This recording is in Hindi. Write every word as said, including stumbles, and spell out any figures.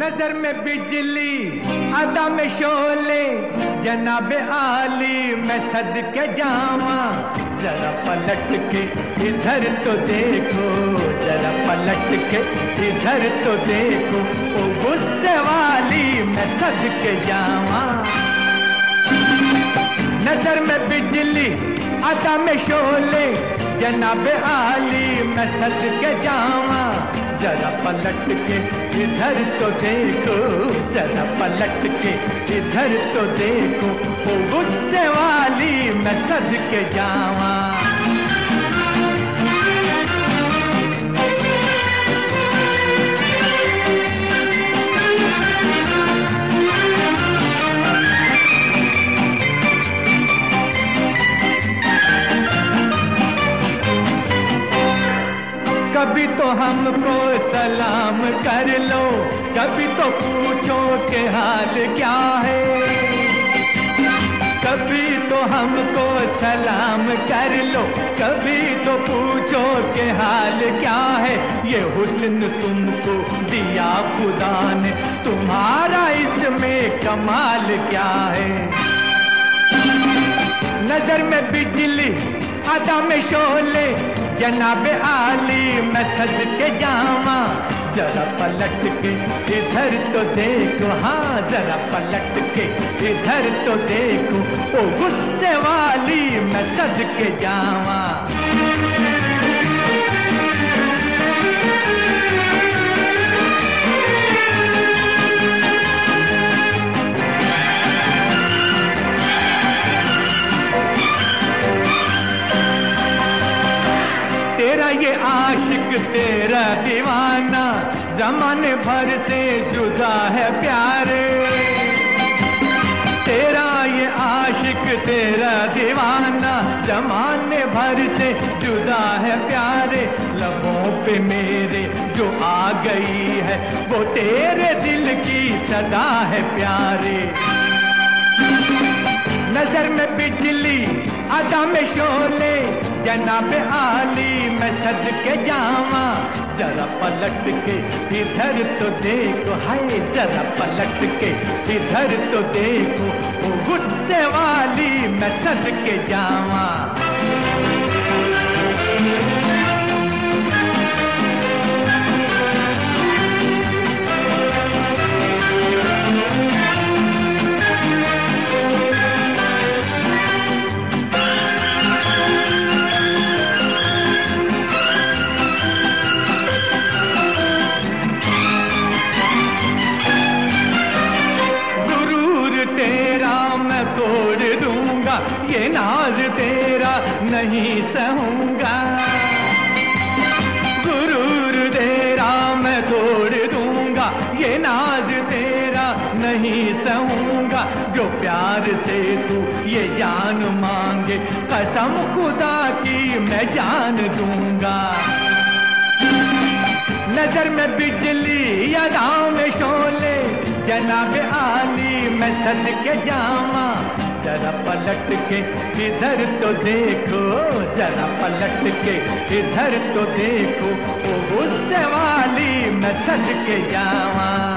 नजर में बिजली अदा में शोले, जनाबे आली मैं सदके जावा। जरा पलट के इधर तो देखो, जरा पलट के इधर तो देखो, ओ गुस्से वाली मैं सदके जावा। नजर में बिजली अदा में शोले, जनाबे आली मैं सदके जावा। जरा पलट के इधर तो देखो, जरा पलट के इधर तो देखो, ओ गुस्से वाली मैं सदके जावा। कभी तो हमको सलाम कर लो, कभी तो पूछो कि हाल क्या है। कभी तो हमको सलाम कर लो, कभी तो पूछो कि हाल क्या है। ये हुस्न तुमको दिया खुदा ने, तुम्हारा इसमें कमाल क्या है। नजर में बिजली अदा में शोले, जनाबे आली मैं सदके जावा। जरा पलट के इधर तो देखो, हाँ जरा पलट के इधर तो देखो, ओ गुस्से वाली मैं सदके जावा। तेरा ये आशिक तेरा दीवाना, ज़माने भर से जुदा है प्यारे। तेरा ये आशिक तेरा दीवाना, ज़माने भर से जुदा है प्यारे। लबों पे मेरे जो आ गई है, वो तेरे दिल की सदा है प्यारे। नजर में बिजली अदा में शोले, जनाबे आली मैं सदके जावा। जरा पलट के इधर तो देखो, हाय जरा पलट के इधर तो देखो, ओ गुस्से वाली मैं सदके जावा। तोड़ दूंगा ये नाज तेरा नहीं सहूंगा। गुरूर तेरा मैं तोड़ दूंगा, ये नाज तेरा नहीं सहूंगा। जो प्यार से तू ये जान मांगे, कसम खुदा की मैं जान दूंगा। नजर में बिजली अदा में शोले, जनाबे आली मैं सदके जावा। जरा पलट के इधर तो देखो, जरा पलट के इधर तो देखो, ओ गुस्से वाली मैं सदके जावा।